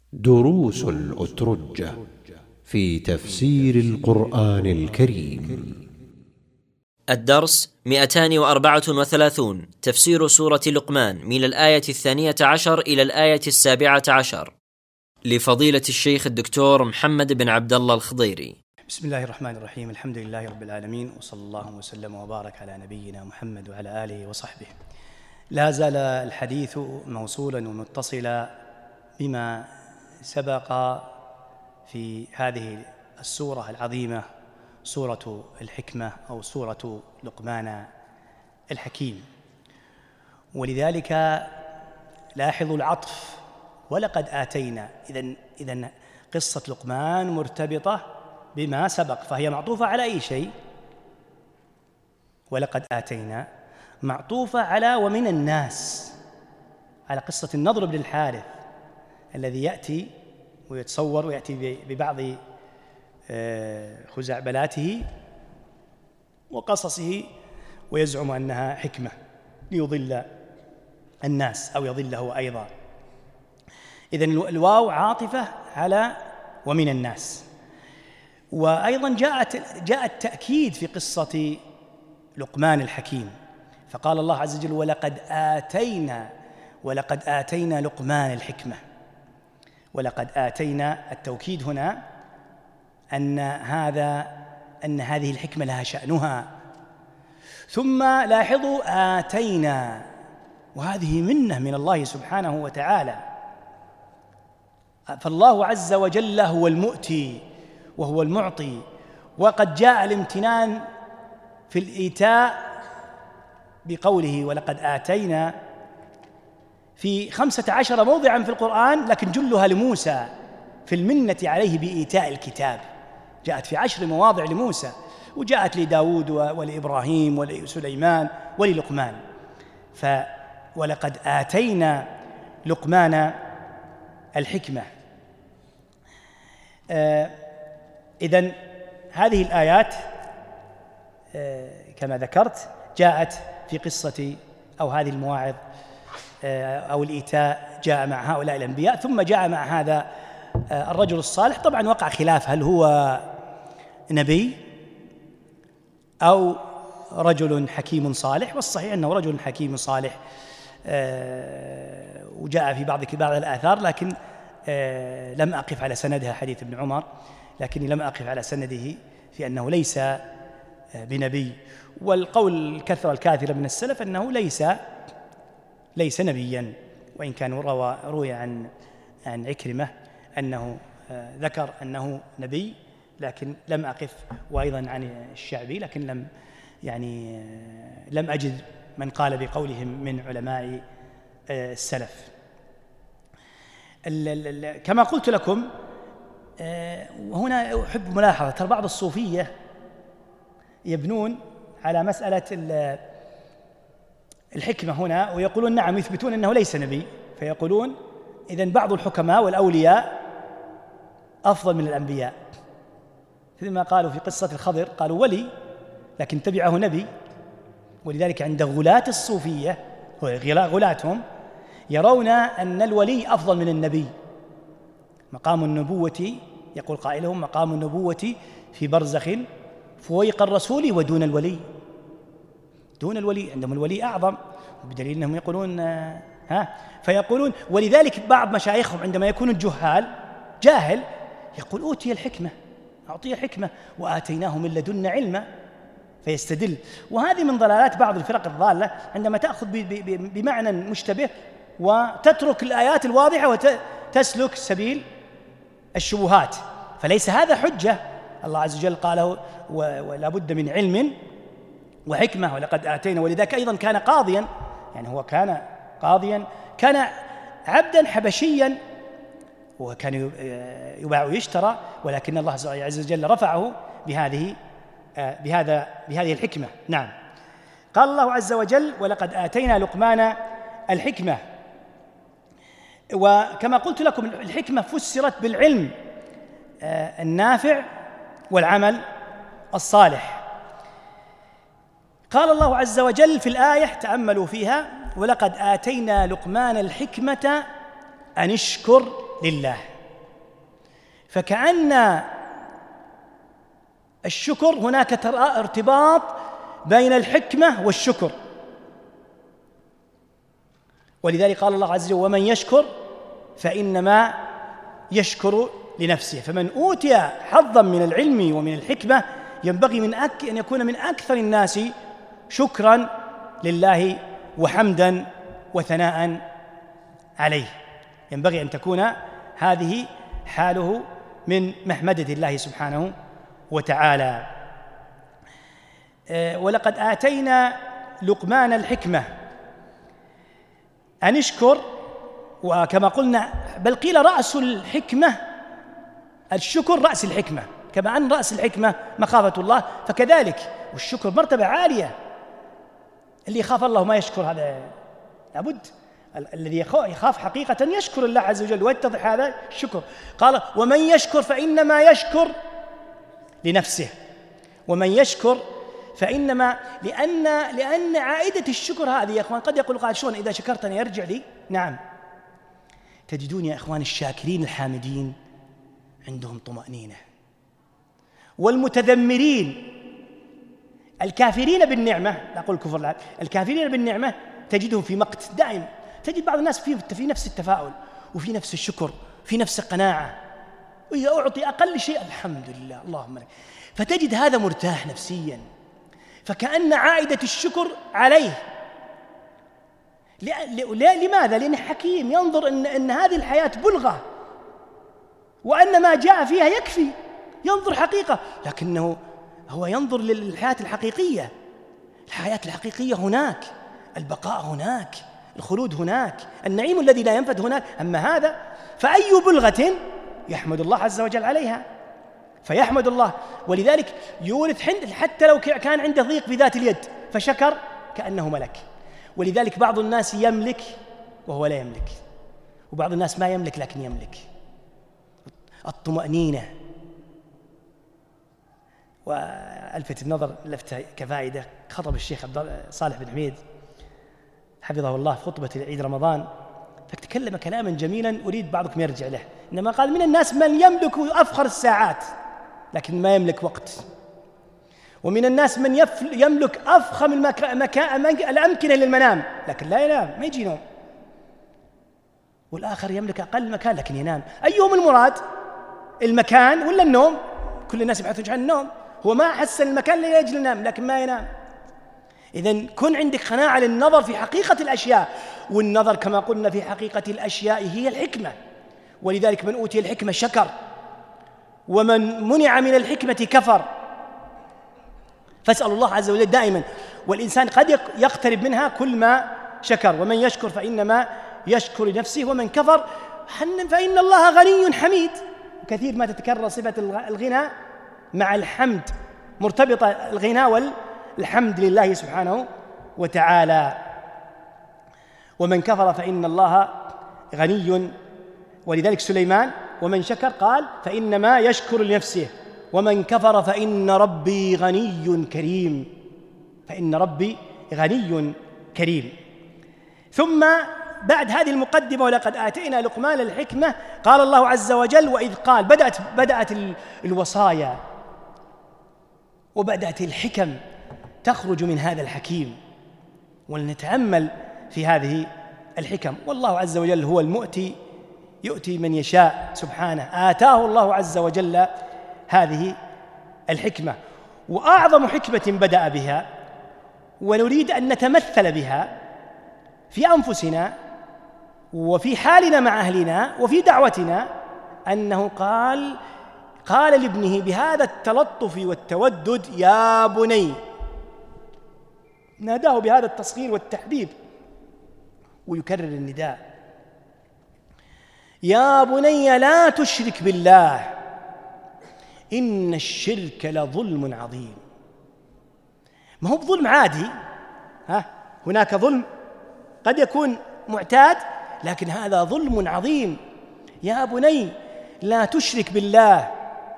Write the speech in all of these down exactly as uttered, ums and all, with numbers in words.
دروس الأترجة في تفسير القرآن الكريم. الدرس مئتان وأربعة وثلاثون، تفسير سورة لقمان من الآية الثانية عشر إلى الآية السابعة عشر، لفضيلة الشيخ الدكتور محمد بن عبد الله الخضيري. بسم الله الرحمن الرحيم، الحمد لله رب العالمين، وصلى الله وسلم وبارك على نبينا محمد وعلى آله وصحبه. لا زال الحديث موصولا ومتصلا بما سبق في هذه السورة العظيمة، سورة الحكمة أو سورة لقمان الحكيم. ولذلك لاحظوا العطف، ولقد آتينا. إذن إذن قصة لقمان مرتبطة بما سبق، فهي معطوفة على أي شيء؟ ولقد آتينا معطوفة على ومن الناس، على قصة النضر بن الحارث الذي يأتي ويتصور ويأتي ببعض خزعبلاته وقصصه ويزعم أنها حكمة ليضل الناس أو يضله أيضا. إذن الواو عاطفة على ومن الناس. وأيضا جاءت جاء التأكيد في قصة لقمان الحكيم، فقال الله عز وجل: ولقد آتينا ولقد آتينا لقمان الحكمة. ولقد آتينا، التوكيد هنا أن هذا أن هذه الحكمة لها شأنها. ثم لاحظوا آتينا، وهذه منة من الله سبحانه وتعالى، فالله عز وجل هو المؤتي وهو المعطي، وقد جاء الامتنان في الإيتاء بقوله ولقد آتينا في خمسة عشر موضعا في القرآن، لكن جلها لموسى في المنة عليه بإيتاء الكتاب. جاءت في عشر مواضع لموسى، وجاءت لداود ولإبراهيم ولسليمان وللقمان. فولقد آتينا لقمان الحكمة. آه إذن هذه الآيات آه كما ذكرت جاءت في قصة أو هذه المواعظ أو الإيتاء جاء مع هؤلاء الأنبياء، ثم جاء مع هذا الرجل الصالح. طبعا وقع خلاف هل هو نبي أو رجل حكيم صالح، والصحيح أنه رجل حكيم صالح، وجاء في بعض بعض الآثار، لكن لم أقف على سندها حديث ابن عمر، لكني لم أقف على سنده في أنه ليس بنبي. والقول الكثرة الكاثرة من السلف أنه ليس ليس نبيا، وإن كان روى روي عن عن عكرمة أنه ذكر أنه نبي، لكن لم أقف، وأيضا عن الشعبي، لكن لم يعني لم أجد من قال بقولهم من علماء السلف. كما قلت لكم، وهنا أحب ملاحظة، ترى بعض الصوفية يبنون على مسألة الحكمة هنا ويقولون نعم، يثبتون أنه ليس نبي، فيقولون إذن بعض الحكماء والأولياء أفضل من الأنبياء، مثل ما قالوا في قصة الخضر، قالوا ولي لكن تبعه نبي. ولذلك عند غلاة الصوفية غلاتهم يرون أن الولي أفضل من النبي. مقام النبوة، يقول قائلهم: مقام النبوة في برزخ فويق الرسول ودون الولي. دون الولي، عندهم الولي أعظم، بدليل أنهم يقولون ها فيقولون. ولذلك بعض مشايخهم عندما يكون الجهال جاهل يقول: أوتي الحكمة، أعطي الحكمة وآتيناه من لدنا علما، فيستدل. وهذه من ضلالات بعض الفرق الضالة، عندما تأخذ بمعنى مشتبه وتترك الآيات الواضحة وتسلك سبيل الشبهات، فليس هذا حجة. الله عز وجل قاله: ولا بد من علم وحكمة ولقد آتينا. ولذلك أيضا كان قاضيا، يعني هو كان قاضيا، كان عبدا حبشيا، وكان يباع ويشترى، ولكن الله عز وجل رفعه بهذه بهذا بهذه الحكمة. نعم، قال الله عز وجل: ولقد آتينا لقمان الحكمة. وكما قلت لكم الحكمة فسرت بالعلم النافع والعمل الصالح. قال الله عز وجل في الآية، تأملوا فيها: ولقد آتينا لقمان الحكمة أن اشكر لله. فكأن الشكر هناك ارتباط بين الحكمة والشكر، ولذلك قال الله عز وجل: ومن يشكر فإنما يشكر لنفسه. فمن أوتي حظا من العلم ومن الحكمة ينبغي من أك أن يكون من أكثر الناس شكرا لله وحمدا وثناء عليه، ينبغي أن تكون هذه حاله من محمدة الله سبحانه وتعالى. ولقد آتينا لقمان الحكمة أن اشكر، وكما قلنا بل قيل رأس الحكمة الشكر رأس الحكمة، كما أن رأس الحكمة مخافة الله فكذلك، والشكر مرتبة عالية. اللي يخاف الله ما يشكر هذا لابد، الذي يخاف حقيقة يشكر الله عز وجل ويتضح هذا الشكر. قال: ومن يشكر فإنما يشكر لنفسه، ومن يشكر فإنما لأن لأن عائدة الشكر هذه يا إخوان، قد يقول قال: شلون إذا شكرتني يرجع لي؟ نعم، تجدون يا إخوان الشاكرين الحامدين عندهم طمأنينة، والمتذمرين الكافرين بالنعمة، لا أقول الكفر لا، الكافرين بالنعمة تجدهم في مقت دائم. تجد بعض الناس في في نفس التفاؤل وفي نفس الشكر في نفس القناعة، وإذا أعطي أقل شيء الحمد لله اللهم لك، فتجد هذا مرتاح نفسيا، فكأن عائدة الشكر عليه. لماذا؟ لأنه حكيم، ينظر إن, إن هذه الحياة بلغة وأن ما جاء فيها يكفي، ينظر حقيقة، لكنه هو ينظر للحياة الحقيقية. الحياة الحقيقية هناك، البقاء هناك، الخلود هناك، النعيم الذي لا ينفد هناك. أما هذا فأي بلغة يحمد الله عز وجل عليها، فيحمد الله. ولذلك يورث حتى لو كان عنده ضيق بذات اليد فشكر كأنه ملك. ولذلك بعض الناس يملك وهو لا يملك، وبعض الناس ما يملك لكن يملك. الطمأنينة. وألفت النظر لفتة كفائدة، خطب الشيخ عبد صالح بن حميد حفظه الله في خطبة عيد رمضان، فتكلم كلاما جميلا أريد بعضكم يرجع له. إنما قال: من الناس من يملك أفخر الساعات لكن ما يملك وقت، ومن الناس من يملك أفخم المكان الأمكنة للمنام لكن لا ينام، ما يجي نوم، والآخر يملك أقل مكان لكن ينام. أيهم المراد؟ المكان ولا النوم؟ كل الناس يبحثون عن النوم، هو ما حسن المكان لأجل ينام لكن ما ينام. إذن كن عندك قناعة للنظر في حقيقة الأشياء، والنظر كما قلنا في حقيقة الأشياء هي الحكمة. ولذلك من أوتي الحكمة شكر، ومن منع من الحكمة كفر. فاسأل الله عز وجل دائما، والإنسان قد يقترب منها كل ما شكر. ومن يشكر فإنما يشكر لنفسه، ومن كفر فإن الله غني حميد. كثير ما تتكرر صفة الغنى مع الحمد، مرتبطة الغنى والحمد لله سبحانه وتعالى. ومن كفر فإن الله غني. ولذلك سليمان: ومن شكر قال فإنما يشكر لنفسه، ومن كفر فإن ربي غني كريم، فإن ربي غني كريم. ثم بعد هذه المقدمة: ولقد آتينا لقمان الحكمة، قال الله عز وجل: وإذ قال، بدأت بدأت الوصايا وبدأت الحكم تخرج من هذا الحكيم، ولنتأمل في هذه الحكم. والله عز وجل هو المؤتي، يؤتي من يشاء سبحانه، آتاه الله عز وجل هذه الحكمة. وأعظم حكمة بدأ بها ونريد أن نتمثل بها في أنفسنا وفي حالنا مع أهلنا وفي دعوتنا، أنه قال قال لابنه بهذا التلطف والتودد: يا بني. ناداه بهذا التصغير والتحبيب، ويكرر النداء: يا بني لا تشرك بالله إن الشرك لظلم عظيم. ما هو بظلم عادي، ها هناك ظلم قد يكون معتاد، لكن هذا ظلم عظيم. يا بني لا تشرك بالله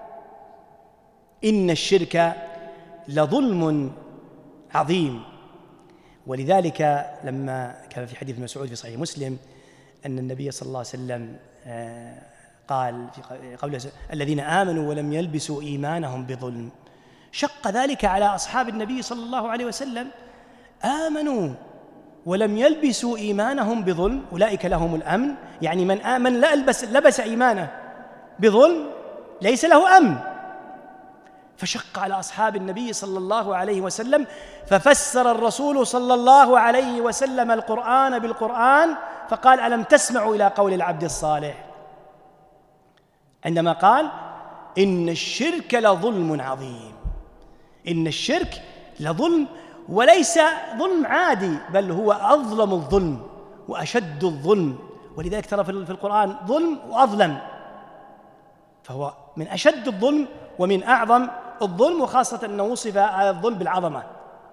إن الشرك لظلم عظيم. ولذلك لما كان في حديث مسعود في صحيح مسلم أن النبي صلى الله عليه وسلم قال في قوله الذين آمنوا ولم يلبسوا إيمانهم بظلم، شق ذلك على أصحاب النبي صلى الله عليه وسلم. آمنوا ولم يلبسوا إيمانهم بظلم أولئك لهم الأمن، يعني من آمن لا لبس, لبس إيمانه بظلم ليس له أمن. فشق على أصحاب النبي صلى الله عليه وسلم، ففسر الرسول صلى الله عليه وسلم القرآن بالقرآن، فقال ألم تسمعوا إلى قول العبد الصالح عندما قال إن الشرك لظلم عظيم. إن الشرك لظلم، وليس ظلم عادي، بل هو أظلم الظلم وأشد الظلم، ولذلك ترى في القرآن ظلم وأظلم، فهو من أشد الظلم ومن أعظم الظلم، وخاصة أنه وصف هذا الظلم بالعظمة.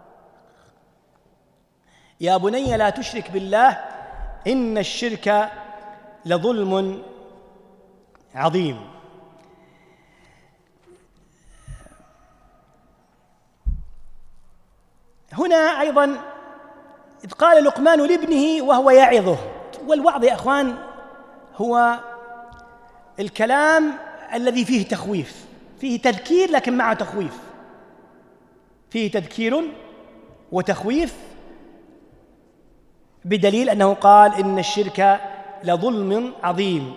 يا بني لا تشرك بالله إن الشرك لظلم عظيم. هنا أيضا إذ قال لقمان لابنه وهو يعظه، والوعظ يا أخوان هو الكلام الذي فيه تخويف، فيه تذكير لكن معه تخويف، فيه تذكير وتخويف، بدليل أنه قال إن الشرك لظلم عظيم.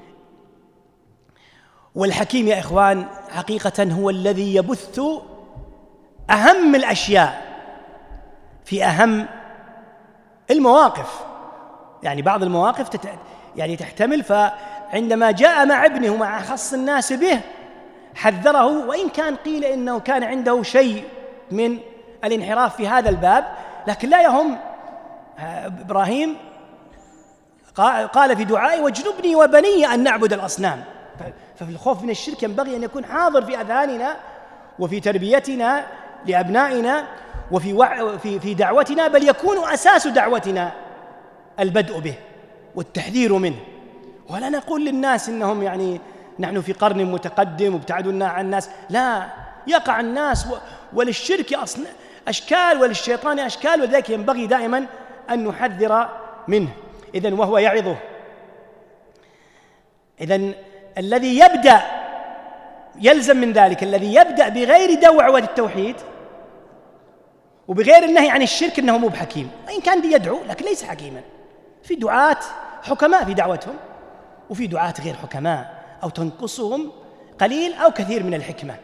والحكيم يا إخوان حقيقة هو الذي يبث أهم الأشياء في أهم المواقف. يعني بعض المواقف تت... يعني تحتمل، فعندما جاء مع ابنه ومع أخص الناس به حذره، وإن كان قيل إنه كان عنده شيء من الانحراف في هذا الباب، لكن لا يهم. إبراهيم قال في دعائه واجنبني وبني أن نعبد الأصنام. ففي الخوف من الشرك ينبغي أن يكون حاضر في أذهاننا وفي تربيتنا لأبنائنا وفي وع... في في دعوتنا، بل يكون أساس دعوتنا البدء به والتحذير منه. ولا نقول للناس إنهم يعني نحن في قرن متقدم وابتعدنا عن الناس، لا، يقع الناس و... وللشرك أصن... أشكال وللشيطان أشكال، وذلك ينبغي دائما أن نحذر منه. إذن وهو يعظه. إذن الذي يبدأ يلزم من ذلك الذي يبدأ بغير دعوة التوحيد وبغير النهي عن الشرك أنه مو بحكيم، وإن كان يدعو لكن ليس حكيما. في دعاة حكماء في دعوتهم، وفي دعاة غير حكماء أو تنقصهم قليل أو كثير من الحكمة.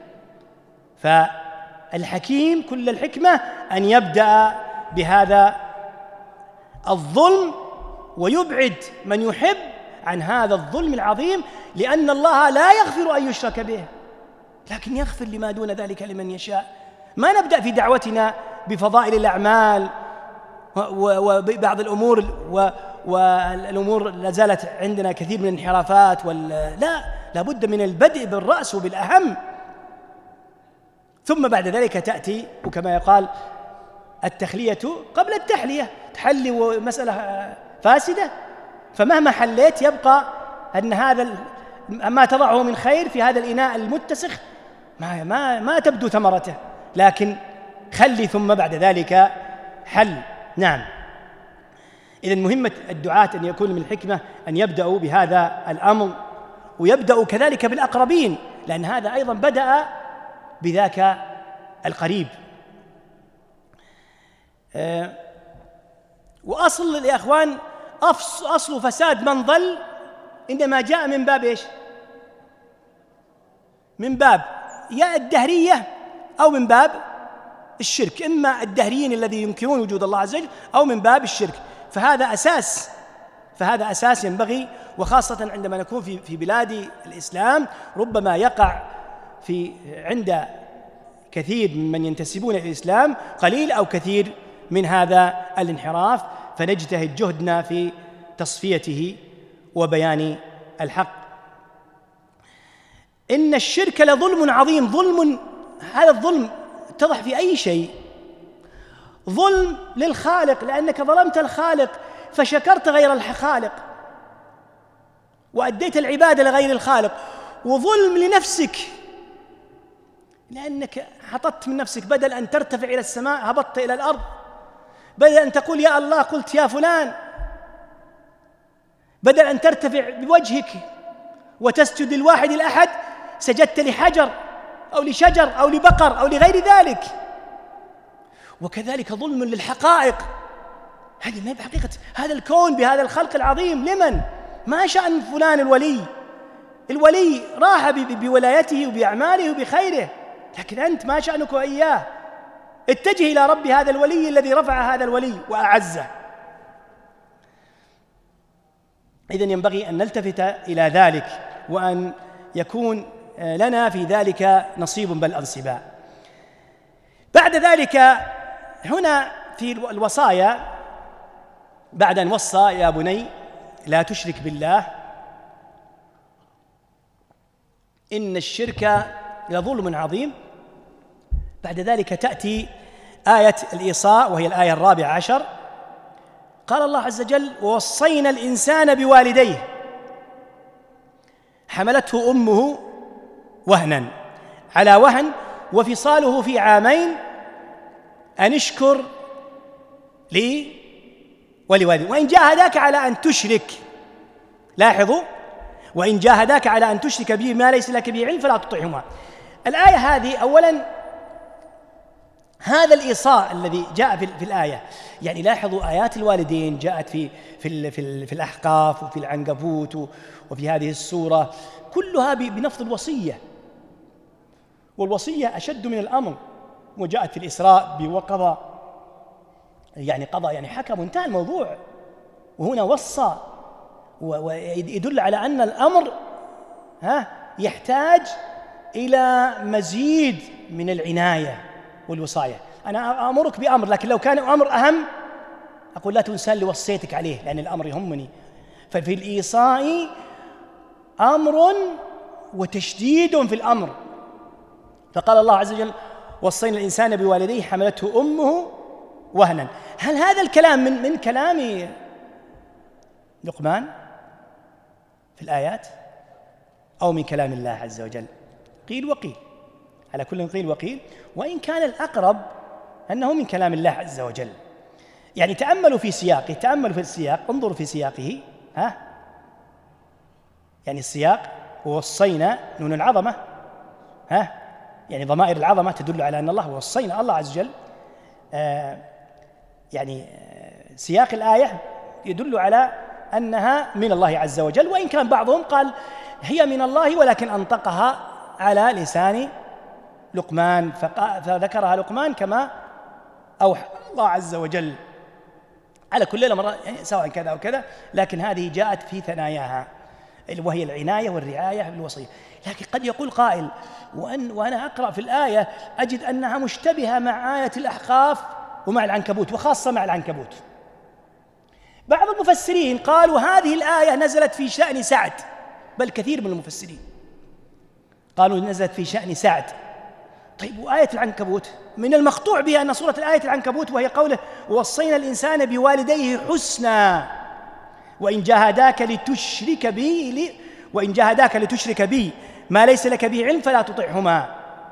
فالحكيم كل الحكمة أن يبدأ بهذا الظلم ويبعد من يحب عن هذا الظلم العظيم، لأن الله لا يغفر أن يشرك به، لكن يغفر لما دون ذلك لمن يشاء. ما نبدأ في دعوتنا بفضائل الأعمال وبعض الأمور والأمور لا زالت عندنا كثير من الانحرافات، لا، لابد من البدء بالرأس وبالأهم، ثم بعد ذلك تأتي، وكما يقال التخلية قبل التحلية. تحلي مسألة فاسدة، فمهما حليت يبقى أن هذا ما تضعه من خير في هذا الإناء المتسخ ما ما ما تبدو ثمرته، لكن خلي ثم بعد ذلك حل. نعم. إذن مهمة الدعاة أن يكون من الحكمة أن يبدأوا بهذا الأمر، ويبدأوا كذلك بالأقربين، لأن هذا أيضا بدأ بذاك القريب. أه وأصل يا أخوان أصل فساد من ضل إنما جاء من باب إيش؟ من باب يا الدهرية أو من باب الشرك، إما الدهريين الذي ينكرون وجود الله عز وجل أو من باب الشرك. فهذا أساس فهذا أساس ينبغي، وخاصة عندما نكون في في بلاد الإسلام ربما يقع في عند كثير ممن ينتسبون إلى الإسلام قليل أو كثير من هذا الانحراف، فنجتهد جهدنا في تصفيته وبيان الحق. إن الشرك لظلم عظيم. ظلم، هذا الظلم اتضح في أي شيء. ظلم للخالق لأنك ظلمت الخالق فشكرت غير الخالق وأديت العبادة لغير الخالق، وظلم لنفسك لأنك حطت من نفسك، بدل أن ترتفع إلى السماء هبطت إلى الأرض، بدل أن تقول يا الله قلت يا فلان، بدل أن ترتفع بوجهك وتسجد للواحد الأحد سجدت لحجر أو لشجر أو لبقر أو لغير ذلك. وكذلك ظلم للحقائق، هذه ما بحقيقة هذا الكون بهذا الخلق العظيم لمن؟ ما شأن فلان الولي؟ الولي راح بولايته وبأعماله وبخيره، لكن أنت ما شأنك وإياه؟ اتجه إلى رب هذا الولي الذي رفع هذا الولي وأعزه. إذن ينبغي أن نلتفت إلى ذلك وأن يكون لنا في ذلك نصيب بل أنصبا. بعد ذلك هنا في الوصايا بعد أن وصى يا بني لا تشرك بالله إن الشرك لظلم عظيم، بعد ذلك تأتي آية الإيصاء وهي الآية الرابعة عشر. قال الله عز وجل ووصينا الإنسان بوالديه حملته أمه وهنا على وهن وفصاله في عامين أن اشكر لي ولوالديك وإن جاهداك على أن تشرك، لاحظوا، وإن جاهداك على أن تشرك به ما ليس لك به علم فلا تطعهما. الآية هذه أولا هذا الإيصاء الذي جاء في, في الآية، يعني لاحظوا آيات الوالدين جاءت في في في, في الأحقاف وفي العنكبوت وفي هذه السورة كلها بنفض الوصية، والوصية أشد من الأمر. وجاءت في الإسراء بوقضى، يعني قضى يعني حكم انتهى الموضوع، وهنا وصى ويدل على أن الأمر ها يحتاج إلى مزيد من العناية والوصاية. أنا أمرك بأمر، لكن لو كان أمر أهم أقول لا تنسى اللي وصيتك عليه لأن الأمر يهمني. ففي الإيصاء أمر وتشديد في الأمر. فقال الله عز وجل وصينا الإنسان بوالديه حملته أمه وهنا. هل هذا الكلام من من كلام لقمان في الآيات أو من كلام الله عز وجل؟ قيل وقيل، على كل قيل وقيل، وإن كان الأقرب أنه من كلام الله عز وجل. يعني تأملوا في سياقه، تأملوا في السياق، انظروا في سياقه، ها يعني السياق ووصينا نون العظمة، ها يعني ضمائر العظمة تدل على أن الله وصينا الله عز وجل. آه يعني آه سياق الآية يدل على أنها من الله عز وجل، وإن كان بعضهم قال هي من الله ولكن أنطقها على لسان لقمان فذكرها لقمان كما أوحى الله عز وجل. على كل ليلة مرة يعني سواء كذا أو كذا، لكن هذه جاءت في ثناياها وهي العناية والرعاية بالوصية. لكن قد يقول قائل وأن وأنا أقرأ في الآية أجد أنها مشتبهة مع آية الأحقاف ومع العنكبوت، وخاصة مع العنكبوت. بعض المفسرين قالوا هذه الآية نزلت في شأن سعد، بل كثير من المفسرين قالوا نزلت في شأن سعد. طيب وآية العنكبوت من المقطوع بها أن سورة الآية العنكبوت وهي قوله ووصينا الإنسان بوالديه حسنا وإن جاهداك لتشرك بي لي وإن جاهداك لتشرك بي ما ليس لك به علم فلا تطعهما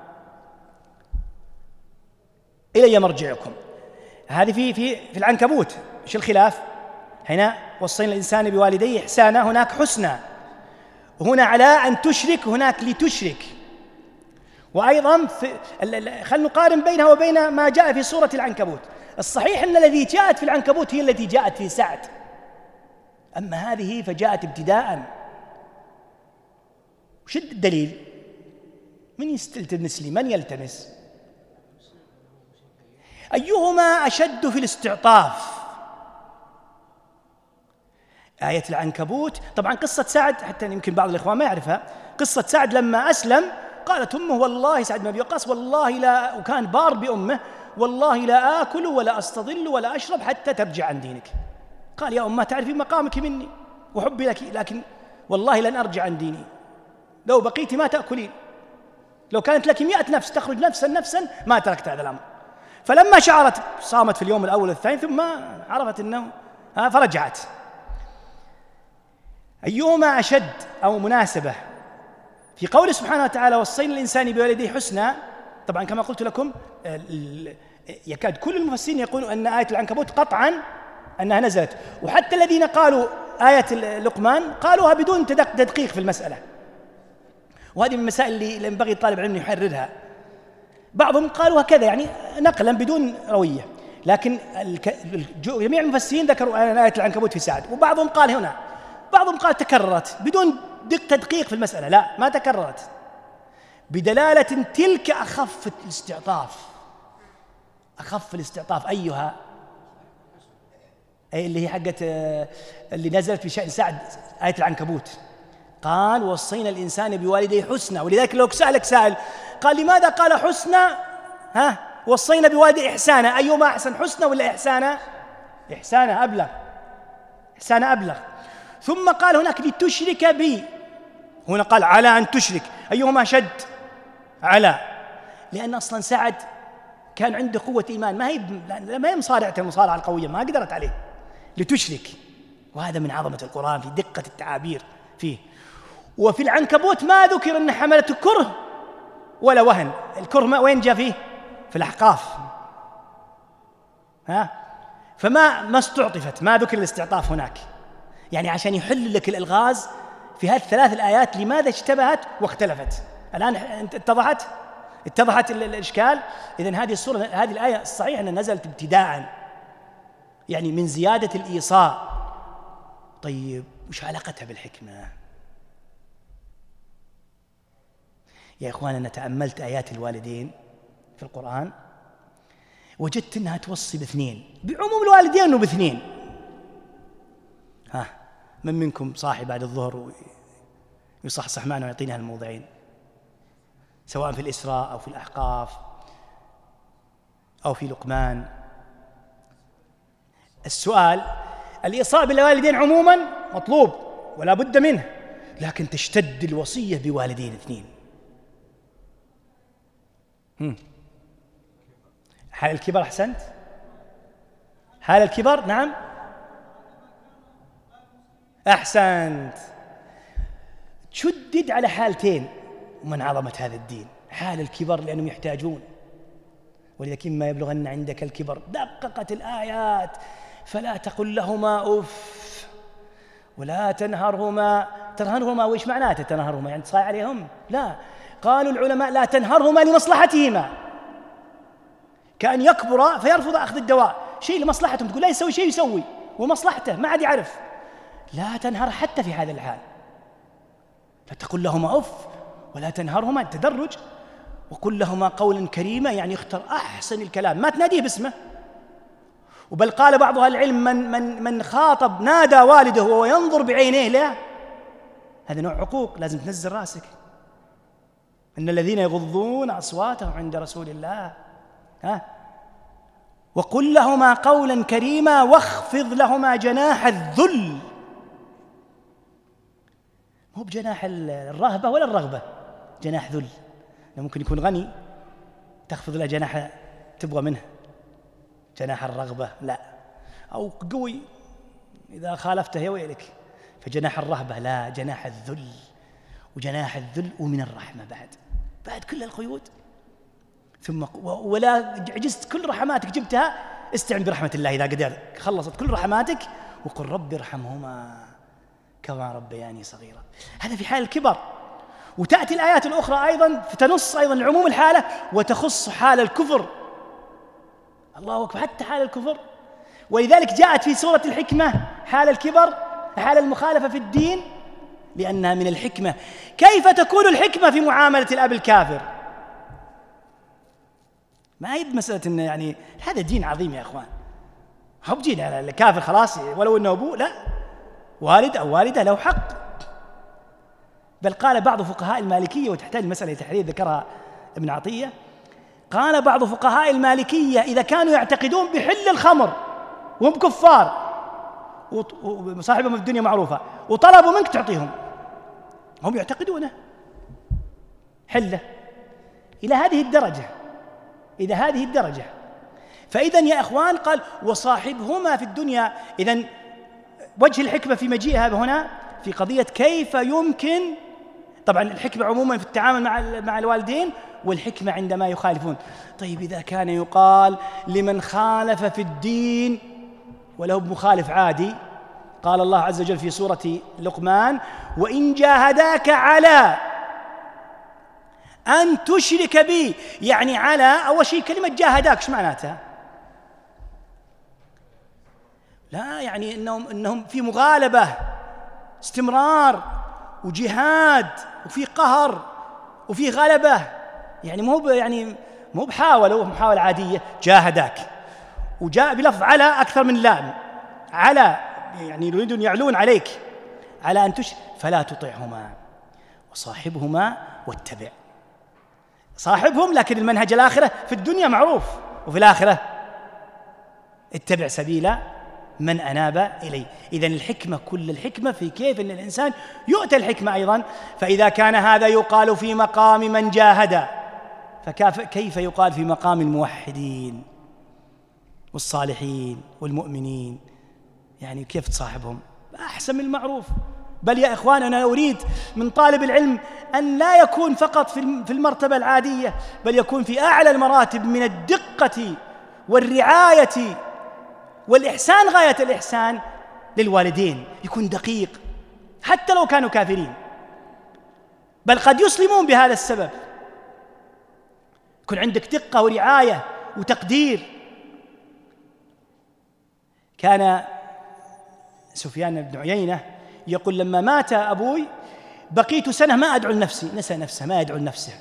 إلي مرجعكم. هذه في في في العنكبوت. ايش الخلاف؟ هنا وصينا الإنسان بوالديه إحسانا، هناك حسنا، هنا على أن تشرك، هناك لتشرك. وأيضا خلينا نقارن بينها وبين ما جاء في سورة العنكبوت. الصحيح أن الذي جاءت في العنكبوت هي التي جاءت في سعد، أما هذه فجاءت ابتداءً. وش الدليل؟ من يلتمس لي؟ من يلتمس؟ أيهما أشد في الاستعطاف؟ آية العنكبوت طبعا قصة سعد حتى يمكن بعض الإخوان ما يعرفها. قصة سعد لما أسلم قالت أمه والله سعد بن أبي وقاص والله لا، وكان بار بأمه، والله لا آكل ولا أستظل ولا أشرب حتى ترجع عن دينك. قال يا أمه تعرفين مقامك مني وحبي لك، لكن والله لن أرجع عن ديني، لو بقيت ما تأكلين، لو كانت لك مئة نفس تخرج نفسا نفسا ما تركت هذا الأمر. فلما شعرت صامت في اليوم الأول والثاني ثم عرفت أنه فرجعت. أيهما أشد أو مناسبة في قوله سبحانه وتعالى وصينا الإنسان بوالديه حسنا؟ طبعا كما قلت لكم يكاد كل المفسرين يقولون أن آية العنكبوت قطعا أنها نزلت، وحتى الذين قالوا آية لقمان قالوها بدون تدقيق في المسألة، وهذه من المسائل اللي ينبغي الطالب العلم يحررها. بعضهم قالوا هكذا يعني نقلا بدون روية، لكن جميع المفسرين ذكروا آية العنكبوت في سعد، وبعضهم قال هنا، بعضهم قال تكررت بدون دق تدقيق في المسألة، لا ما تكررت، بدلالة تلك أخف الاستعطاف، أخف الاستعطاف أيها، أي اللي هي حقت اللي نزلت في شأن سعد آية العنكبوت، قال وصينا الإنسان بوالديه حسنا. ولذلك لو سألك سائل قال لماذا قال حسنا، ها وصينا بوالديه إحسانا، أيهما أحسن، حسنا ولا إحسانا؟ إحسانا أبلغ، إحسانا أبلغ. ثم قال هناك لتشرك بي، هنا قال على أن تشرك، أيهما شد؟ على، لأن أصلا سعد كان عنده قوة إيمان، ما هي ما هي مصارعته المصارعة القوية، ما قدرت عليه، لتشرك. وهذا من عظمة القرآن في دقة التعابير فيه. وفي العنكبوت ما ذكر أن حملته كره ولا وهن، الكره وين جاء فيه؟ في الأحقاف، ها فما ما استعطفت، ما ذكر الاستعطاف هناك، يعني عشان يحل لك الألغاز في هذه الثلاث الآيات لماذا اشتبهت واختلفت. الآن اتضحت اتضحت الإشكال. إذن هذه السورة، هذه الآية الصحيح أنها نزلت ابتداءً، يعني من زيادة الإيصاء. طيب وش علاقتها بالحكمة؟ يا إخوان أنا تأملت آيات الوالدين في القرآن، وجدت أنها توصي باثنين، بعموم الوالدين وباثنين. ها من منكم صاحي بعد الظهر ويصحصح معنا ويعطينا هالموضعين، سواء في الإسراء أو في الأحقاف أو في لقمان. السؤال، الإيصاء بالوالدين عموما مطلوب ولا بد منه، لكن تشتد الوصية بوالدين اثنين. هم. حال الكبر، أحسنت، حال الكبر، نعم أحسنت، تشدد على حالتين ومن عظمة هذا الدين، حال الكبر لأنهم يحتاجون، ولذلك إما يبلغن عندك الكبر، دققت الآيات، فلا تقل لهما أف ولا تنهرهما. تنهرهما وإيش معناته تنهرهما؟ يعني تصايع عليهم؟ لا، قالوا العلماء لا تنهرهما لمصلحتهما، كأن يكبر فيرفض أخذ الدواء، شيء لمصلحتهم، تقول لا يسوي شيء يسوي ومصلحته ما عاد يعرف، لا تنهر حتى في هذا الحال، لا تقل لهما أف ولا تنهرهما، التدرج، وقل لهما قولا كريما، يعني اختر أحسن الكلام، ما تناديه باسمه. وبل قال بعض أهل العلم من, من, من خاطب نادى والده وهو ينظر بعينيه له، هذا نوع عقوق، لازم تنزل راسك. إن الذين يغضون أصواتهم عند رسول الله، ها وقل لهما قولا كريما واخفض لهما جناح الذل، مو بجناح الرهبة ولا الرغبة، جناح ذل، ممكن يكون غني تخفض له جناح تبغى منه، جناح الرغبة لا، أو قوي إذا خالفته يا ويلك، فجناح الرهبة لا، جناح الذل، وجناح الذل ومن الرحمة بعد بعد كل القيود. ثم ولا عجزت كل رحماتك جبتها، استعن برحمة الله إذا قدرت، خلصت كل رحماتك وقل رب ارحمهما كما ربياني صغيرا. هذا في حال الكبر. وتأتي الآيات الأخرى أيضا فتنص أيضا العموم الحالة وتخص حال الكفر، الله أكبر، حتى حال الكفر. ولذلك جاءت في سورة الحكمة حال الكبر، حال المخالفة في الدين، لأنها من الحكمة. كيف تكون الحكمة في معاملة الأب الكافر؟ ما هي مسألة إن يعني هذا دين عظيم يا إخوان، هو بجين على الكافر خلاص ولو إنه أبوه، لا، والد أو والدة له حق. بل قال بعض فقهاء المالكية، وتحتاج المسألة لتحرير ذكرها ابن عطية، قال بعض فقهاء المالكية إذا كانوا يعتقدون بحل الخمر وهم كفار وصاحبهم في الدنيا معروفة وطلبوا منك تعطيهم، هم يعتقدونه حله إلى هذه الدرجة، إلى هذه الدرجة. فإذن يا إخوان قال وصاحبهما في الدنيا. إذن وجه الحكمة في مجيئها هنا في قضية كيف يمكن، طبعا الحكمة عموما في التعامل مع مع الوالدين، والحكمة عندما يخالفون. طيب إذا كان يقال لمن خالف في الدين وله مخالف عادي، قال الله عز وجل في سورة لقمان وإن جاهداك على أن تشرك بي، يعني على أول شيء كلمة جاهداك إيش معناتها؟ لا يعني إنهم إنهم في مغالبة، استمرار وجهاد وفي قهر وفي غلبة، يعني مو يعني مو بحاولوا محاولة عادية. جاهداك وجاء بلفظ على أكثر من لام، على يعني يريدون يعلون عليك على أن تشرك، فلا تطعهما وصاحبهما واتبع. صاحبهم لكن المنهج الآخرة في الدنيا معروف، وفي الآخرة اتبع سبيل من أناب إلي. إذن الحكمة، كل الحكمة في كيف أن الإنسان يؤتى الحكمة أيضا. فإذا كان هذا يقال في مقام من جاهد، فكيف يقال في مقام الموحدين والصالحين والمؤمنين؟ يعني كيف تصاحبهم؟ أحسن من المعروف. بل يا إخوان أنا أريد من طالب العلم أن لا يكون فقط في المرتبة العادية، بل يكون في أعلى المراتب من الدقة والرعاية والإحسان غاية الإحسان للوالدين. يكون دقيق حتى لو كانوا كافرين، بل قد يسلمون بهذا السبب. يكون عندك دقة ورعاية وتقدير. كان سفيان بن عيينة يقول لما مات أبوي بقيت سنة ما أدعو لنفسي، نسى نفسه ما يدعو لنفسه.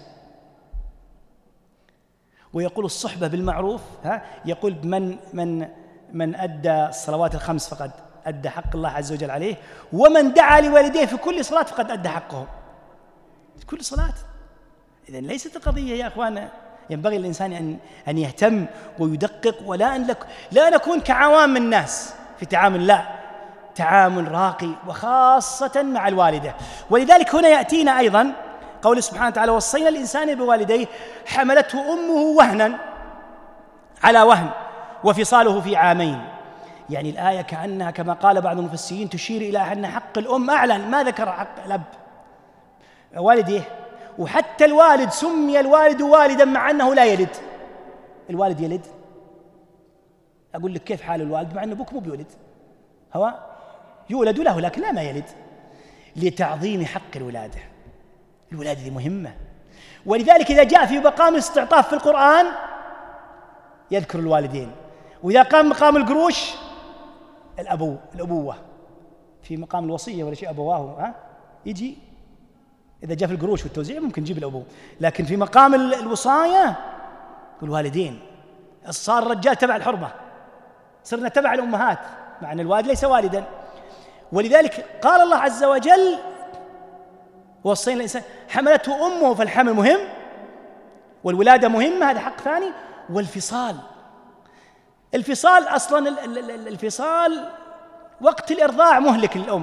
ويقول الصحبة بالمعروف، ها يقول من من من أدى الصلوات الخمس فقد أدى حق الله عز وجل عليه، ومن دعا لوالديه في كل صلاة فقد أدى حقهم في كل صلاة. إذن ليست القضية يا أخوان، ينبغي للإنسان أن أن يهتم ويدقق، ولا أن لك لا نكون كعوام الناس في تعامل، لا، تعامل راقي وخاصة مع الوالدة. ولذلك هنا يأتينا أيضا قول سبحانه وتعالى وصينا الإنسان بوالديه حملته أمه وهنا على وهن وفصاله في عامين. يعني الآية كأنها كما قال بعض المفسرين تشير إلى أن حق الأم أعلى، ما ذكر حق الأب والديه. وحتى الوالد سمي الوالد والدا مع أنه لا يلد. الوالد يلد؟ أقول لك كيف حال الوالد مع أنه أبوك مو بيولد، هو يولد له لكن لا ما يلد، لتعظيم حق الولادة. الولادة دي مهمة. ولذلك إذا جاء في مقام الاستعطاف في القرآن يذكر الوالدين، وإذا قام مقام القروش الأبو الأبوة، في مقام الوصية ولا شيء أبواه ها يجي. إذا جاء في القروش والتوزيع ممكن نجيب الأبو، لكن في مقام الوصاية الوالدين. صار الرجال تبع الحرمة، صرنا تبع الأمهات مع أن الوالد ليس والدا. ولذلك قال الله عز وجل وصينا الإنسان حملته أمه، فالحمل مهم والولادة مهمة، هذا حق ثاني. والفصال، الفصال أصلا الفصال وقت الإرضاع مهلك للأم،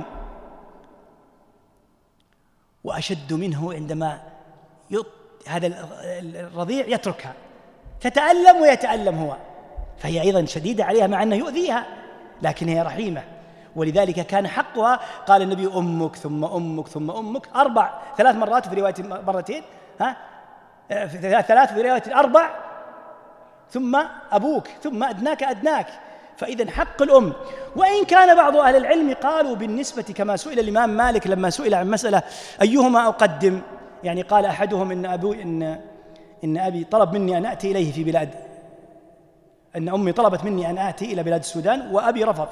وأشد منه عندما يط... هذا الرضيع يتركها تتألم ويتألم هو، فهي أيضا شديدة عليها مع أنه يؤذيها، لكن هي رحيمة. ولذلك كان حقها قال النبي أمك ثم أمك ثم أمك أربع ثلاث مرات، في رواية مرتين ها في ثلاث في رواية أربع، ثم أبوك ثم أدناك أدناك. فإذا حق الأم. وإن كان بعض أهل العلم قالوا بالنسبة كما سئل الإمام مالك لما سئل عن مسألة أيهما أقدم، يعني قال أحدهم إن أبوي إن إن أبي طلب مني أن أتي إليه في بلاد، أن أمي طلبت مني أن آتي إلى بلاد السودان وأبي رفض،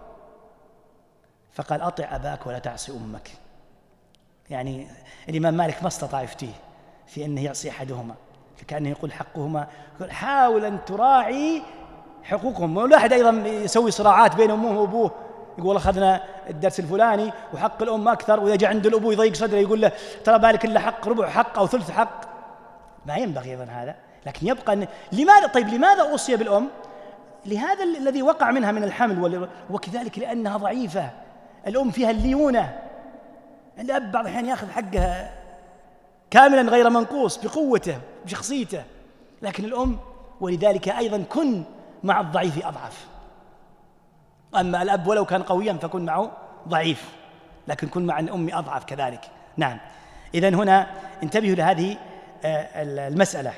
فقال أطع أباك ولا تعصي أمك. يعني الإمام مالك ما استطاع يفتيه في أنه يعصي أحدهما، كأنه يقول حقهما، يقول حاول أن تراعي حقوقهم. والواحد أيضا يسوي صراعات بين أمه وأبوه، يقول أخذنا الدرس الفلاني وحق الأم أكثر، وإذا جاء عند الأبو يضيق صدره يقول له ترى بالك إلا حق ربع حق أو ثلث حق. ما ينبغي أيضا هذا. لكن يبقى أن لماذا طيب لماذا أوصي بالأم؟ لهذا الذي وقع منها من الحمل، وكذلك لأنها ضعيفة. الأم فيها الليونة، الأب بعض الأحيان يأخذ حقها كاملا غير منقوص بقوته بشخصيته، لكن الأم. ولذلك أيضا كن مع الضعيف أضعف. أما الأب ولو كان قويا فكن معه ضعيف، لكن كن مع الأم أضعف كذلك. نعم. إذن هنا انتبهوا لهذه المسألة.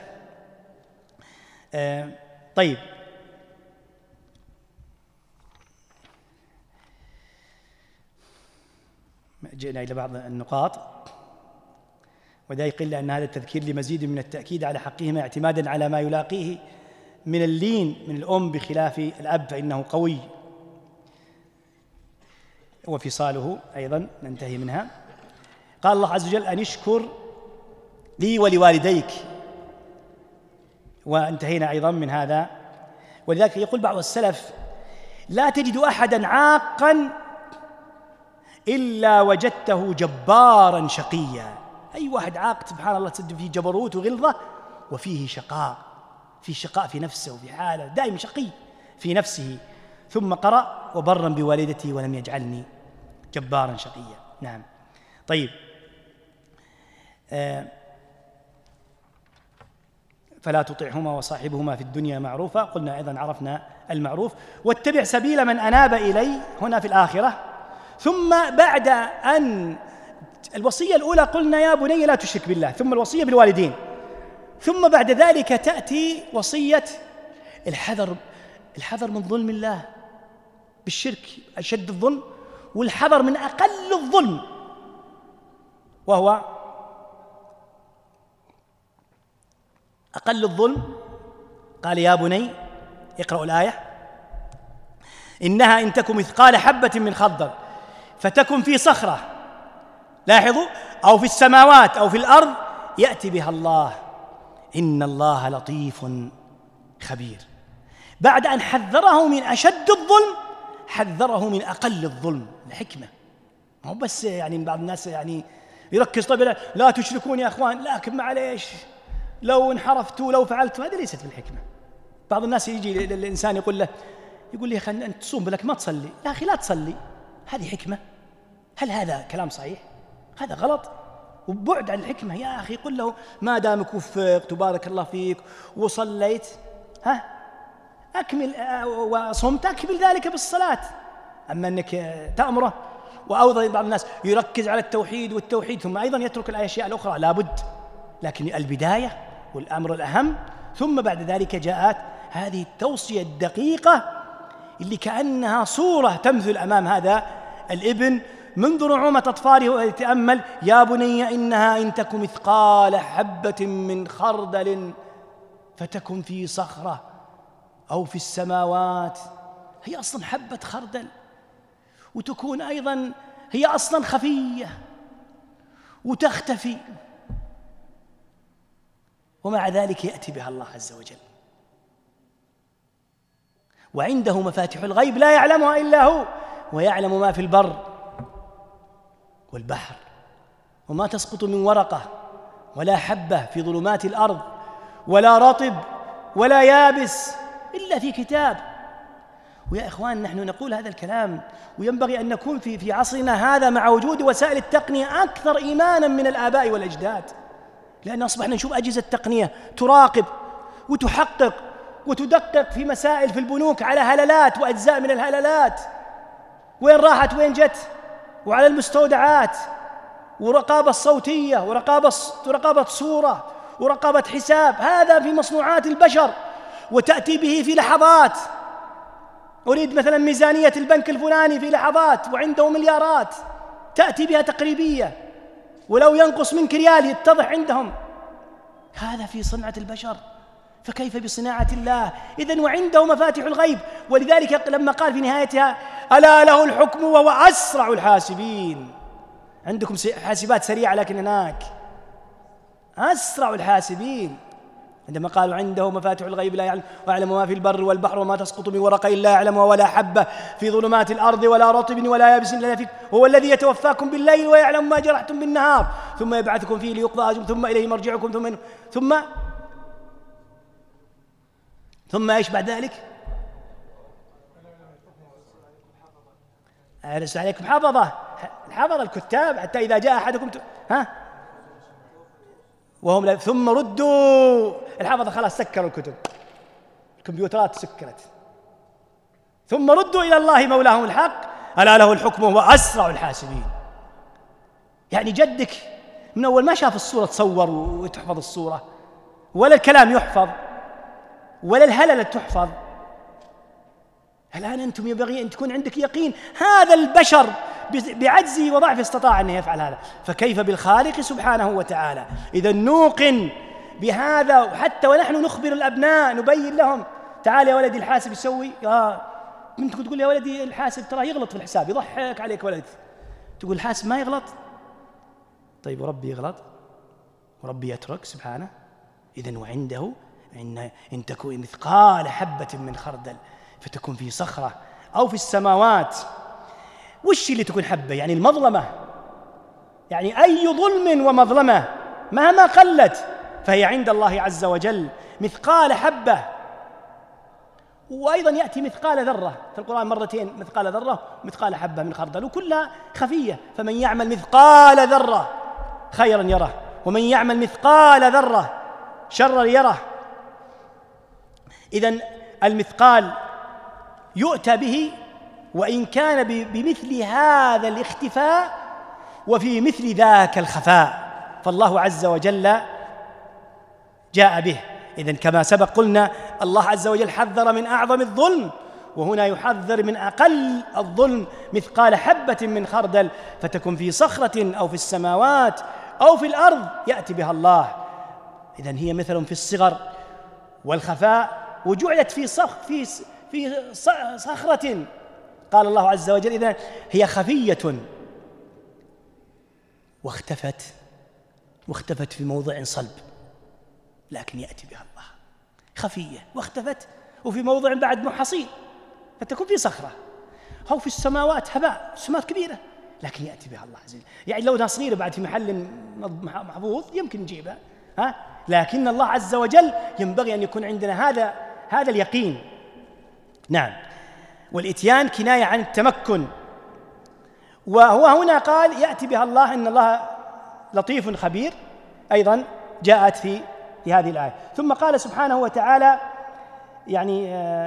طيب، جئنا إلى بعض النقاط. وذلك قل أن هذا التذكير لمزيد من التأكيد على حقهما اعتمادا على ما يلاقيه من اللين من الأم بخلاف الأب فإنه قوي. وفصاله أيضا ننتهي منها. قال الله عز وجل أن اشكر لي ولوالديك، وانتهينا أيضا من هذا. ولذلك يقول بعض السلف لا تجد أحدا عاقا إلا وجدته جبارا شقيا. أي واحد عاق سبحان الله تجد فيه جبروت وغلظة وفيه شقاء، في شقاء في نفسه وفي حاله، دائما شقي في نفسه. ثم قرأ وبرا بوالدتي ولم يجعلني جبارا شقيا. نعم. طيب، آه فلا تطعهما وصاحبهما في الدنيا معروفا. قلنا أيضا عرفنا المعروف. واتبع سبيل من أناب إلي هنا في الآخرة. ثم بعد أن الوصية الأولى قلنا يا بني لا تشرك بالله، ثم الوصية بالوالدين، ثم بعد ذلك تأتي وصية الحذر الحذر من ظلم الله بالشرك، أشد الظلم، والحذر من أقل الظلم وهو أقل الظلم. قال يا بني اقرأوا الآية إنها إن تك مثقال حبة من خردل فتكن في صخرة، لاحظوا، أو في السماوات أو في الأرض يأتي بها الله إن الله لطيف خبير. بعد أن حذره من أشد الظلم حذره من أقل الظلم. الحكمة ما هو بس يعني بعض الناس يعني يركز طيب لا تشركون يا أخوان، لكن معليش لو انحرفت لو فعلت، هذه ليست في الحكمة. بعض الناس يجي الإنسان يقول له يقول لي يا أخي أنت تصوم بلك ما تصلي، يا أخي لا تصلي، هذه حكمة؟ هل هذا كلام صحيح؟ هذا غلط وبعد عن الحكمة. يا أخي قل له ما دامك وفقت وبارك الله فيك وصليت ها أكمل وصمت أكمل ذلك بالصلاة. أما أنك تأمره. وأيضا بعض الناس يركز على التوحيد والتوحيد ثم أيضا يترك الأشياء الأخرى، لابد، لكن البداية والأمر الأهم. ثم بعد ذلك جاءت هذه التوصية الدقيقة اللي كأنها صورة تمثل أمام هذا الابن منذ نعومة أطفاله ويتأمل يا بني إنها إن تك مثقال حبة من خردل فتكن في صخرة أو في السماوات. هي أصلا حبة خردل، وتكون أيضا هي أصلا خفية وتختفي، ومع ذلك يأتي بها الله عز وجل. وعنده مفاتيح الغيب لا يعلمها إلا هو ويعلم ما في البر والبحر وما تسقط من ورقة ولا حبة في ظلمات الأرض ولا رطب ولا يابس إلا في كتاب. ويا إخوان نحن نقول هذا الكلام وينبغي أن نكون في في عصرنا هذا مع وجود وسائل التقنية أكثر إيمانا من الآباء والأجداد، لأن أصبحنا نشوف أجهزة تقنية تراقب وتحقق وتدقق في مسائل في البنوك على هللات وأجزاء من الهللات، وين راحت وين جت، وعلى المستودعات، ورقابة صوتية ورقابة ورقابة صورة ورقابة حساب. هذا في مصنوعات البشر وتأتي به في لحظات. أريد مثلا ميزانية البنك الفلاني في لحظات وعنده مليارات، تأتي بها تقريبية، ولو ينقص منك ريال يتضح عندهم. هذا في صنعة البشر، فكيف بصناعة الله؟ إذن وعنده مفاتيح الغيب. ولذلك لما قال في نهايتها ألا له الحكم وهو أسرع الحاسبين. عندكم حاسبات سريعة، لكن هناك أسرع الحاسبين. عندما قالوا عنده مفاتيح الغيب لا يعلم ويعلم ما في البر والبحر وما تسقط من ورقة إلا يعلمها ولا حبة في ظلمات الأرض ولا رطب ولا يابس إلا في، هو الذي يتوفاكم بالليل ويعلم ما جرحتم بالنهار ثم يبعثكم فيه ليقضى أجل ثم إليه مرجعكم ثم ثم ثم إيش بعد ذلك؟ أليس عليكم حفظة؟ حفظ الكتاب حتى إذا جاء أحدكم ت... ها وهم لا... ثم ردوا الحفظة، خلاص سكروا الكتب، الكمبيوترات سكرت. ثم ردوا إلى الله مولاهم الحق ألا له الحكم وهو أسرع الحاسبين. يعني جدك من أول ما شاف الصورة تصور وتحفظ الصورة، ولا الكلام يحفظ ولا الهللة تحفظ. الآن أنتم ينبغي أن تكون عندك يقين هذا البشر بعجزه وضعفه استطاع أن يفعل هذا، فكيف بالخالق سبحانه وتعالى؟ إذا نوقن بهذا، وحتى ونحن نخبر الأبناء نبين لهم تعال يا ولدي الحاسب يسوي، آه أنت تقول يا ولدي الحاسب ترى يغلط في الحساب، يضحك عليك ولد، تقول الحاسب ما يغلط، طيب وربي يغلط وربي يترك سبحانه؟ إذن وعنده إن, إن تكون مثقال حبة من خردل فتكون في صخرة أو في السماوات. وش اللي تكون حبة؟ يعني المظلمة، يعني أي ظلم ومظلمة مهما قلت فهي عند الله عز وجل مثقال حبة. وأيضا يأتي مثقال ذرة في القرآن مرتين، مثقال ذرة ومثقال حبة من خردل، وكلها خفية. فمن يعمل مثقال ذرة خيرا يره، ومن يعمل مثقال ذرة شرا يره. إذن المثقال يؤتى به وإن كان بمثل هذا الاختفاء وفي مثل ذاك الخفاء، فالله عز وجل جاء به. إذن كما سبق قلنا الله عز وجل حذر من أعظم الظلم، وهنا يحذر من أقل الظلم مثقال حبة من خردل فتكون في صخرة أو في السماوات أو في الأرض يأتي بها الله. إذن هي مثل في الصغر والخفاء، وجعلت في صخ في في صخرة. قال الله عز وجل إذن هي خفية واختفت واختفت في موضع صلب، لكن يأتي بها الله خفية واختفت وفي موضع بعد محصين فتكون في صخرة، أو في السماوات هباء، السماوات كبيرة لكن يأتي بها الله عز وجل. يعني لو صغيرة بعد في محل محفوظ يمكن نجيبها، ها، لكن الله عز وجل ينبغي أن يكون عندنا هذا هذا اليقين. نعم. والإتيان كناية عن التمكن، وهو هنا قال يأتي بها الله إن الله لطيف خبير، أيضا جاءت في في هذه الآية. ثم قال سبحانه وتعالى يعني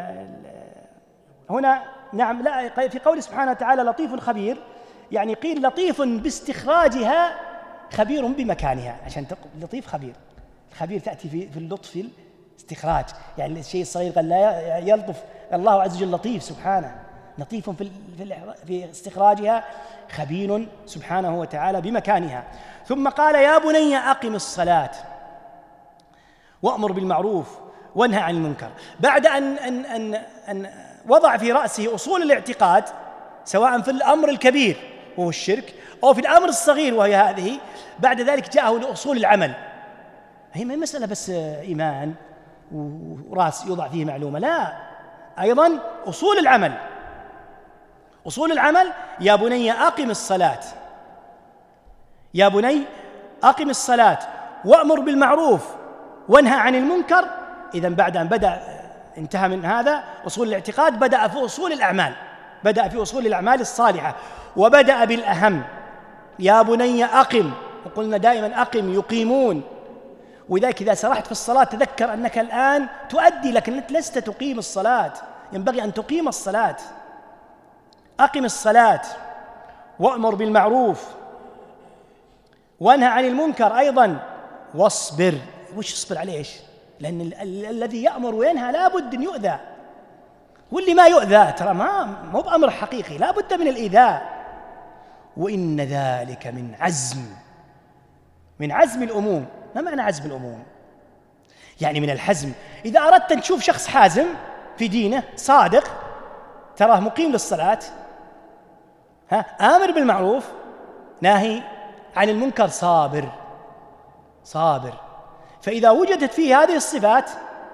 هنا نعم لا في قول سبحانه وتعالى لطيف خبير، يعني قيل لطيف باستخراجها خبير بمكانها، عشان لطيف خبير. الخبير تأتي في في اللطف الاستخراج، يعني الشيء الصغير قال لا يلطف، الله عز وجل لطيف سبحانه، لطيف في في استخراجها، خبير سبحانه وتعالى بمكانها. ثم قال يا بني أقم الصلاة وأمر بالمعروف وانهى عن المنكر. بعد أن أن أن أن وضع في رأسه أصول الاعتقاد سواء في الأمر الكبير وهو الشرك أو في الأمر الصغير وهي هذه، بعد ذلك جاءه لأصول العمل. هي ما مسألة بس إيمان ورأس يوضع فيه معلومة، لا، أيضا أصول العمل. أصول العمل يا بني أقم الصلاة، يا بني أقم الصلاة وأمر بالمعروف وانهى عن المنكر. إذن بعد أن بدأ انتهى من هذا أصول الاعتقاد، بدأ في أصول الأعمال، بدأ في أصول الأعمال الصالحة، وبدأ بالأهم يا بني أقم. وقلنا دائما أقم يقيمون، ولذلك إذا سرحت في الصلاة تذكر أنك الآن تؤدي لكن لست تقيم الصلاة، ينبغي أن تقيم الصلاة. أقم الصلاة وأمر بالمعروف وانهى عن المنكر، أيضا واصبر. وش اصبر عليه؟ إيش؟ لأن ال- ال- الذي يأمر وينهى لا بد أن يؤذى، واللي ما يؤذى ترى ما مو بأمر حقيقي، لا بد من الإيذاء. وإن ذلك من عزم من عزم الأمور. ما معنى عزم الأمور؟ يعني من الحزم. إذا أردت أن تشوف شخص حازم في دينه صادق تراه مقيم للصلاة، ها، آمر بالمعروف ناهي عن المنكر، صابر صابر. فإذا وجدت فيه هذه الصفات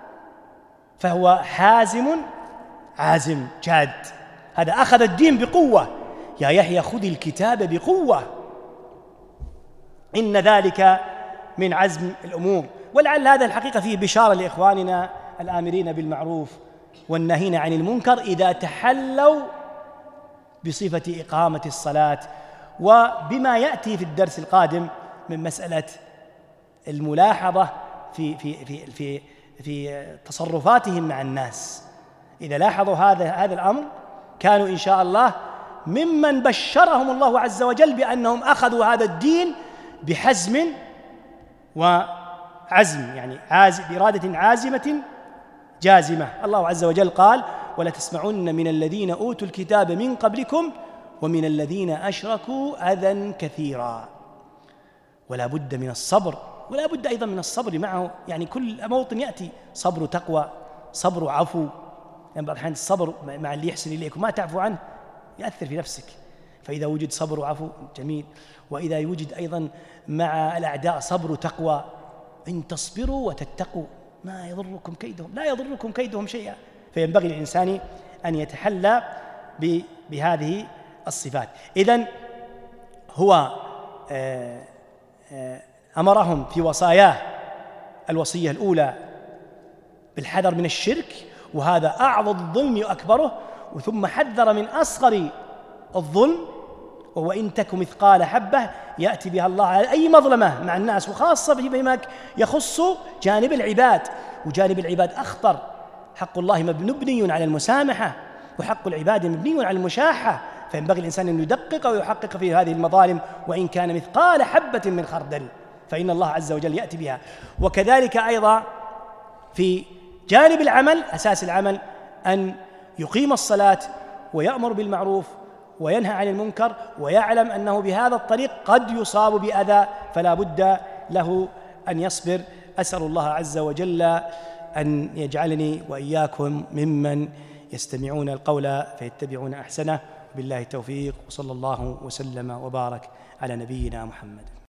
فهو حازم عازم جاد، هذا أخذ الدين بقوة. يا يحيى خذ الكتاب بقوة، إن ذلك من عزم الأمور. ولعل هذا الحقيقة فيه بشارة لإخواننا الآمرين بالمعروف والناهين عن المنكر إذا تحلوا بصفة إقامة الصلاة، وبما يأتي في الدرس القادم من مسألة الملاحظة في في في في في تصرفاتهم مع الناس. إذا لاحظوا هذا هذا الأمر كانوا إن شاء الله ممن بشرهم الله عز وجل بأنهم أخذوا هذا الدين بحزم وعزم، يعني عازم بإرادة عازمة جازمة. الله عز وجل قال ولا تسمعن من الذين أوتوا الكتاب من قبلكم ومن الذين أشركوا أذى كثيرا. ولا بد من الصبر، ولا بد أيضا من الصبر معه، يعني كل موطن يأتي صبر تقوى، صبر عفو، يعني بعض الأحيان الصبر مع اللي يحسن إليك وما تعفو عنه يأثر في نفسك، فإذا وجد صبر وعفو جميل. وإذا يوجد أيضا مع الأعداء صبر تقوى، إن تصبروا وتتقوا ما يضركم كيدهم، لا يضركم كيدهم شيئا. فينبغي للإنسان أن يتحلى بهذه الصفات. إذن هو آه آه أمرهم في وصاياه الوصية الأولى بالحذر من الشرك، وهذا أعظم الظلم وأكبره، ثم حذر من أصغر الظلم، وهو إن تك مثقال حبة يأتي بها الله على أي مظلمة مع الناس، وخاصة بما يخص جانب العباد، وجانب العباد أخطر. حق الله مبني على المسامحة، وحق العباد مبني على المشاحة، فينبغي الإنسان أن يدقق ويحقق في هذه المظالم، وإن كان مثقال حبة من خردل فإن الله عز وجل يأتي بها. وكذلك أيضا في جانب العمل، أساس العمل أن يقيم الصلاة ويأمر بالمعروف وينهى عن المنكر، ويعلم أنه بهذا الطريق قد يصاب بأذى، فلا بد له أن يصبر. أسأل الله عز وجل أن يجعلني وإياكم ممن يستمعون القول فيتبعون أحسنه. بالله التوفيق، وصلى الله وسلم وبارك على نبينا محمد.